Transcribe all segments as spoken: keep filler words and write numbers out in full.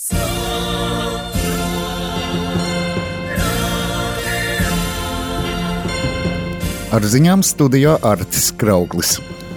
Ar ziņām studijā Artis Krauklis.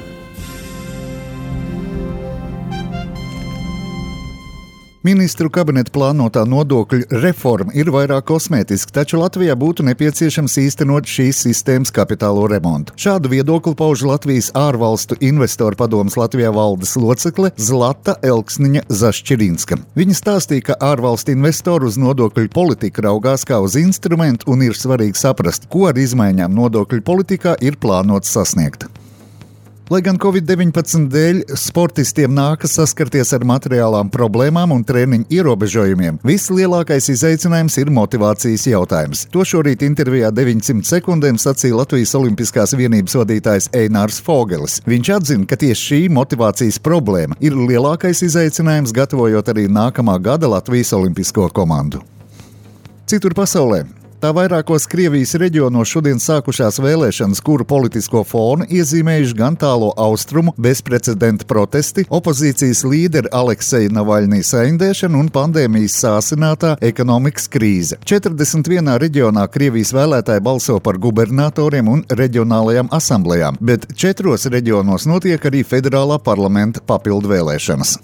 Ministru kabineta plānotā nodokļu reforma ir vairāk kosmētiska, taču Latvijā būtu nepieciešams īstenot šīs sistēmas kapitālo remontu. Šādu viedokli pauž Latvijas ārvalstu investoru padomes Latvijā valdes locekle Zlata Elksniņa Zašķirinska. Viņa stāstīja, ka ārvalstu investori uz nodokļu politiku raugās kā uz instrumentu un ir svarīgi saprast, ko ar izmaiņām nodokļu politikā ir plānots sasniegt. Lai gan covid deviņpadsmit dēļ sportistiem nākas saskarties ar materiālām problēmām un treniņu ierobežojumiem, vislielākais izaicinājums ir motivācijas jautājums. To šorīt intervijā deviņsimt sekundēm sacīja Latvijas Olimpiskās vienības vadītājs Einārs Fogelis. Viņš atzina, ka tieši šī motivācijas problēma ir lielākais izaicinājums, gatavojot arī nākamā gada Latvijas olimpisko komandu. Citur pasaulē. Tā vairākos Krievijas reģionos šodien sākušās vēlēšanas, kuru politisko fonu iezīmējuši gan tālo austrumu bezprecedenta protesti, opozīcijas līderi Alekseja Navaļnija saindēšana un pandēmijas sāsinātā ekonomikas krīze. četrdesmit vienā reģionā Krievijas vēlētāji balso par gubernatoriem un reģionālajām asamblējām, bet četros reģionos notiek arī federālā parlamenta papildu vēlēšanas.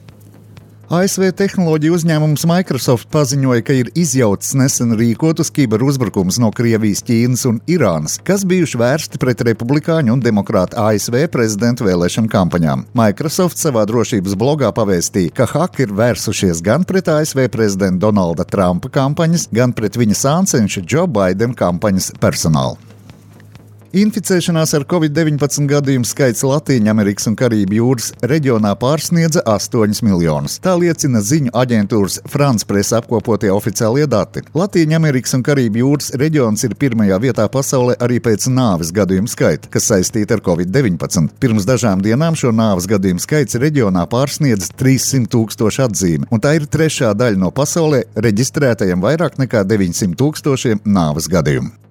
A S V tehnoloģiju uzņēmums Microsoft paziņoja, ka ir izjaucis nesen rīkotus kiberuzbrukums no Krievijas, Ķīnas un Irānas, kas bijuši vērsti pret republikāņu un demokrātu A S V prezidentu vēlēšanu kampaņām. Microsoft savā drošības blogā pavēstīja, ka hakeri vērsušies gan pret A S V prezidenta Donalda Trumpa kampaņas, gan pret viņa sāncenša Joe Biden kampaņas personālu. Inficēšanās ar covid deviņpadsmit gadījumu skaits Latīņamerikas un Karību jūras reģionā pārsniedza astoņus miljonus. Tā liecina ziņu aģentūras France Press apkopotie oficiālie dati. Latīņamerikas un Karību jūras reģions ir pirmajā vietā pasaulē arī pēc nāves gadījumu skaita, kas saistīta ar covid deviņpadsmit. Pirms dažām dienām šo nāves gadījumu skaits reģionā pārsniedz trīssimt tūkstoši atzīmi, un tā ir trešā daļa no pasaulē reģistrētajiem vairāk nekā deviņsimt tūkstošiem nāves gadījumu.